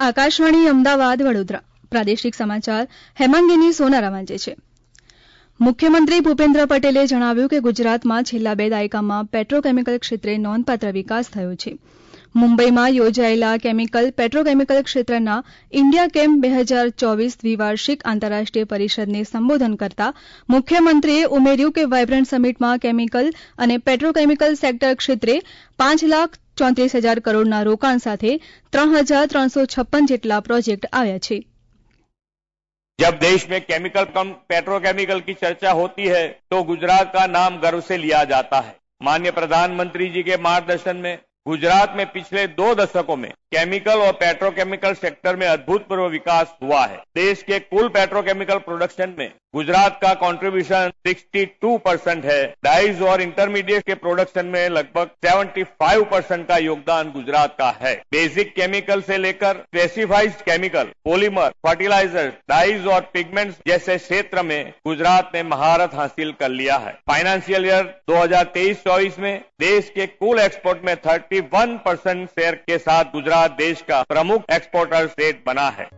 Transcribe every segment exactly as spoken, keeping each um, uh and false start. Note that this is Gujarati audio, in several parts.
આકાશવાણી અમદાવાદ વડોદરા પ્રાદેશિક સમાચાર હેમાંગીની સોનારા વાંચે છે. મુખ્યમંત્રી ભૂપેન્દ્ર પટેલે જણાવ્યું કે ગુજરાતમાં છેલ્લા બે દાયકામાં પેટ્રોકેમિકલ ક્ષેત્રે નોંધપાત્ર વિકાસ થયો છે. મુંબઈમાં યોજાયેલા કેમિકલ પેટ્રોકેમિકલ ક્ષેત્રના ઇન્ડિયા કેમ બે હજાર ચોવીસ દ્વિવાર્ષિક આંતરરાષ્ટ્રીય પરિષદને સંબોધન કરતા મુખ્યમંત્રીએ ઉમેર્યું કે વાયબ્રન્ટ સમિટમાં કેમિકલ અને પેટ્રોકેમિકલ સેક્ટર ક્ષેત્રે પાંચ લાખ ચોત્રીસ હજાર કરોડના રોકાણ સાથે ત્રણ હજાર ત્રણસો છપ્પન જેટલા પ્રોજેક્ટ આવ્યા છે. जब देश में केमिकल कम पेट्रोकेमिकल की चर्चा होती है तो गुजरात का नाम गर्व से लिया जाता है. माननीय प्रधानमंत्री जी के मार्गदर्शन में गुजरात में पिछले दो दशकों में केमिकल और पेट्रोकेमिकल सेक्टर में अभूतपूर्व विकास हुआ है. देश के कुल पेट्रोकेमिकल प्रोडक्शन में गुजरात का कंट्रीब्यूशन बासठ परसेंट है. डाइज और इंटरमीडिएट के प्रोडक्शन में लगभग पचहत्तर परसेंट का योगदान गुजरात का है. बेसिक केमिकल से लेकर specified chemical, polymer, fertiliser, dyes और पिगमेंट्स जैसे क्षेत्र में गुजरात ने महारत हासिल कर लिया है. फाइनेंशियल ईयर दो हजार तेईस चौबीस में देश के कुल एक्सपोर्ट में इकतीस परसेंट शेयर के साथ गुजरात देश का प्रमुख एक्सपोर्टर स्टेट बना है.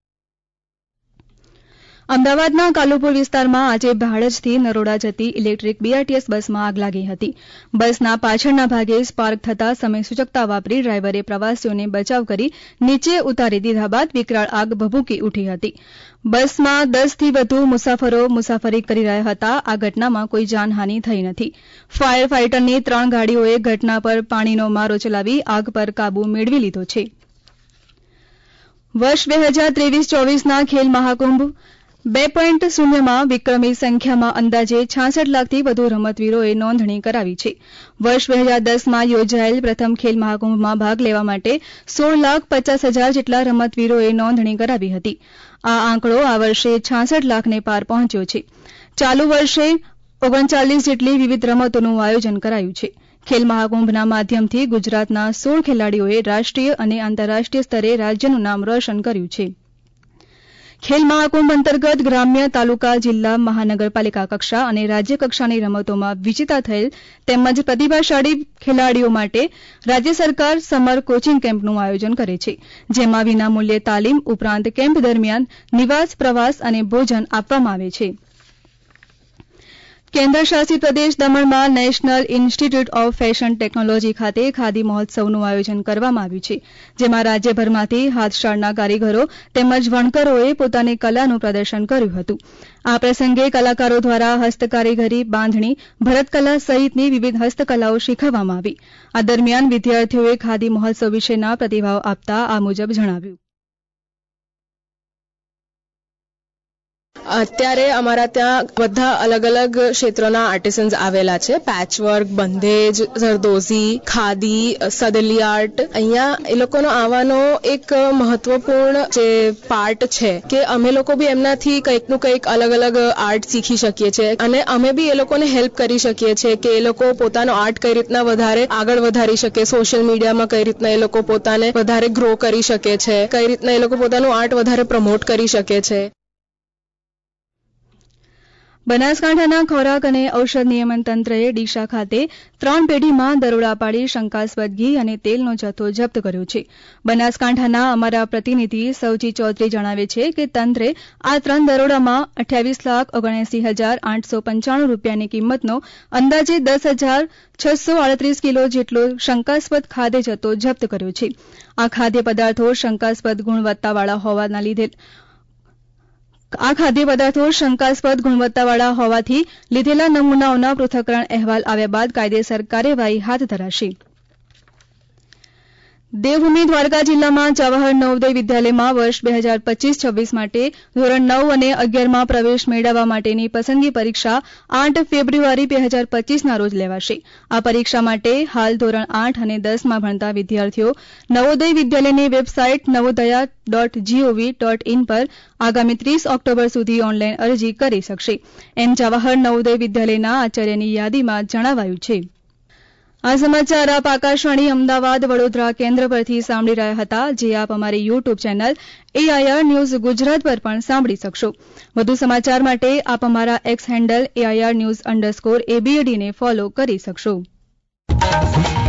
અમદાવાદના કાલુપુર વિસ્તારમાં આજે ભાડજથી નરોડા જતી ઇલેક્ટ્રિક બીઆરટીએસ બસમાં આગ લાગી હતી. બસના પાછળના ભાગે સ્પાર્ક થતા સમય સૂચકતા વાપરી ડ્રાઈવરે પ્રવાસીઓને બચાવ કરી નીચે ઉતારી દીધા બાદ વિકરાળ આગ ભભૂકી ઉઠી હતી. બસમાં દસથી વધુ મુસાફરો મુસાફરી કરી રહ્યા હતા. આ ઘટનામાં કોઈ જાનહાની થઈ નથી. ફાયર ફાઈટરની ત્રણ ગાડીઓએ ઘટના પર પાણીનો મારો ચલાવી આગ પર કાબુ મેળવી લીધો છે. વર્ષ બે હજાર ત્રેવીસ ચોવીસના ખેલ મહાકુંભ બે પોઈન્ટ શૂન્યમાં વિક્રમી સંખ્યામાં અંદાજે છાસઠ લાખથી વધુ રમતવીરોએ નોંધણી કરાવી છે. વર્ષ બે હજાર દસમાં યોજાયેલ પ્રથમ ખેલ મહાકુંભમાં ભાગ લેવા માટે સોળ લાખ પચાસ હજાર જેટલા રમતવીરોએ નોંધણી કરાવી હતી. આ આંકડો આ વર્ષે છાસઠ લાખને પાર પહોંચ્યો છે. ચાલુ વર્ષે ઓગણચાલીસ જેટલી વિવિધ રમતોનું આયોજન કરાયું છે. ખેલ મહાકુંભના માધ્યમથી ગુજરાતના સોળ ખેલાડીઓએ રાષ્ટ્રીય અને આંતરરાષ્ટ્રીય સ્તરે રાજ્યનું નામ રોશન કર્યું છે. ખેલ મહાકુંભ અંતર્ગત ગ્રામ્ય, તાલુકા, જિલ્લા, મહાનગરપાલિકા કક્ષા અને રાજ્ય કક્ષાની રમતોમાં વિજેતા થયેલ તેમજ પ્રતિભાશાળી ખેલાડીઓ માટે રાજ્ય સરકાર સમર કોચિંગ કેમ્પનું આયોજન કરે છે. જેમાં વિનામૂલ્યે તાલીમ ઉપરાંત કેમ્પ દરમિયાન નિવાસ, પ્રવાસ અને ભોજન આપવામાં આવે છે. કેન્દ્ર શાસિત પ્રદેશ દમણમાં National Institute of Fashion Technology ખાતે ખાદી મહોત્સવનું આયોજન કરવામાં આવ્યું છે. જેમાં રાજ્યભરમાંથી હાથશાળના કારીગરો તેમજ વણકરોએ પોતાની કલાનું પ્રદર્શન કર્યું હતું. આ પ્રસંગે કલાકારો દ્વારા હસ્તકારીગરી, બાંધણી, ભરતકલા સહિતની વિવિધ હસ્તકલાઓ શીખવવામાં આવી. આ દરમિયાન વિદ્યાર્થીઓએ ખાદી મહોત્સવ વિશેના પ્રતિભાવ આપતા આ મુજબ જણાવ્યું. અત્યારે અમારા ત્યાં બધા અલગ અલગ ક્ષેત્રોના આર્ટિસન્સ આવેલા છે. Patchwork, bandhej, zardozi, khadi, Sadeli art. અહીંયા એ લોકોનો આવવાનો એક મહત્વપૂર્ણ જે પાર્ટ છે કે અમે લોકો બી એમનાથી કંઈકનું કંઈક અલગ અલગ આર્ટ શીખી શકીએ છીએ અને અમે બી એ લોકોને હેલ્પ કરી શકીએ છીએ કે એ લોકો પોતાનો આર્ટ કઈ રીતના વધારે આગળ વધારી શકે, સોશિયલ મીડિયામાં કઈ રીતના એ લોકો પોતાને વધારે ગ્રો કરી શકે છે, કઈ રીતના એ લોકો પોતાનું આર્ટ વધારે પ્રમોટ કરી શકે છે. બનાસકાંઠાના ખોરાક અને ઔષધ નિયમન તંત્રએ ડીસા ખાતે ત્રણ પેઢીમાં દરોડા પાડી શંકાસ્પદ ઘી અને તેલનો જથ્થો જપ્ત કર્યો છે. બનાસકાંઠાના અમારા પ્રતિનિધિ સવજી ચૌધરી જણાવે છે કે તંત્રે આ ત્રણ દરોડામાં અઠ્યાવીસ લાખ ઓગણએસી હજાર આઠસો પંચાણું રૂપિયાની કિંમતનો અંદાજે દસ હજાર છસો આડત્રીસ કિલો જેટલો શંકાસ્પદ ખાદ્ય જથ્થો જપ્ત કર્યો છે. આ ખાદ્ય પદાર્થો શંકાસ્પદ ગુણવત્તાવાળા હોવાના લીધે આ ખાદ્ય પદાર્થો શંકાસ્પદ ગુણવત્તાવાળા હોવાથી લીધેલા નમૂનાઓના પૃથ્થકરણ અહેવાલ આવ્યા બાદ કાયદેસર કાર્યવાહી હાથ ધરાશે. દેવભૂમિ દ્વારકા જિલ્લામાં જવાહર નવોદય વિદ્યાલયમાં વર્ષ બે હજાર પચીસ છવ્વીસ માટે ધોરણ નવ અને અગિયારમાં પ્રવેશ મેળવવા માટેની પસંદગી પરીક્ષા આઠ ફેબ્રુઆરી બે હજાર પચીસના રોજ લેવાશે. આ પરીક્ષા માટે હાલ ધોરણ આઠ અને દસમાં ભણતા વિદ્યાર્થીઓ નવોદય વિદ્યાલયની website Navodaya dot G O V dot in પર આગામી ત્રીસ ઓક્ટોબર સુધી ઓનલાઈન અરજી કરી શકશે, એમ જવાહર નવોદય વિદ્યાલયના આચાર્યની યાદીમાં જણાવાયું છે. આ સમાચાર આપ આકાશવાણી અમદાવાદ વડોદરા કેન્દ્ર પરથી સાંભળી રહ્યા હતા, જે આપ અમારી YouTube channel AIR news Gujarat પર પણ સાંભળી શકશો. વધુ સમાચાર માટે આપ અમારા X handle AIR news underscore એબીએડીને ફોલો કરી શકશો.